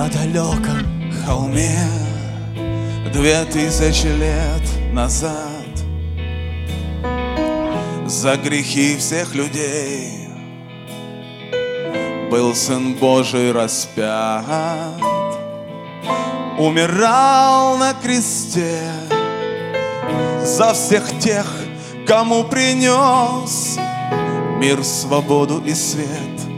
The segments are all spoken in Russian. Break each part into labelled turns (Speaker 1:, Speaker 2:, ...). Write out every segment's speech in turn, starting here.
Speaker 1: на далеком холме 2000 лет назад за грехи всех людей был Сын Божий распят, умирал на кресте за всех тех, кому принес мир, свободу и свет.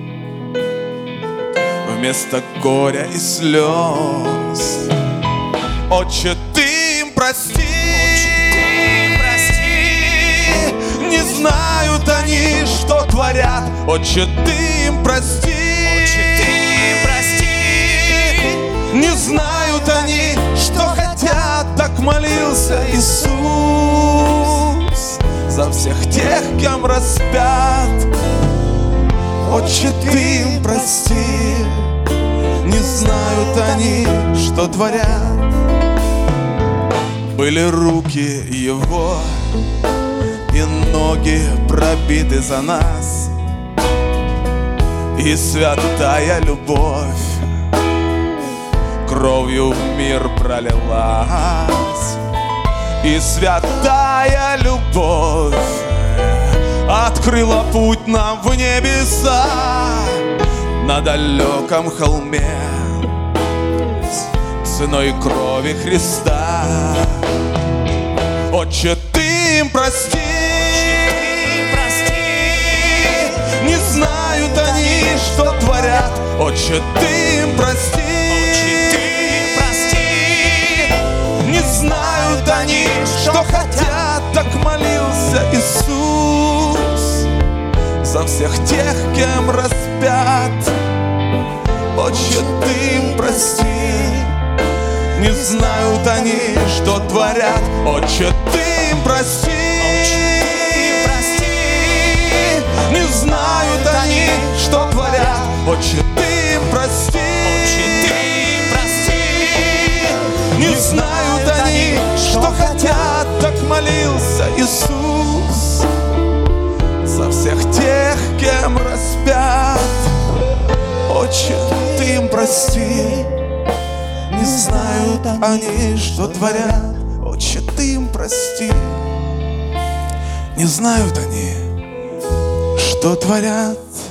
Speaker 1: Вместо горя и слез, Отче, Ты им прости, не знают они, что творят. Отче, Ты им прости, не знают они, что хотят. Так молился Иисус за всех тех, кем распят. Отче, Ты им прости, не знают они, что творят. Были руки Его и ноги пробиты за нас, и святая любовь кровью в мир пролилась. И святая любовь открыла путь нам в небеса на далеком холме ценой крови Христа. Отче, Ты им прости, не знают они, что творят. Отче, Ты им прости, не знают они, что хотят. Так молился Иисус за всех тех, кем распят. Отче, Ты им прости, не знают они, что творят. Отче, Ты им прости, не знают они, что творят. Отче, Ты им прости, не знают они, что хотят. Так молился Иисус за всех тех, кем распят. Отче, Ты им прости, не знают они, что творят. Отче, Ты им прости, не знают они, что творят.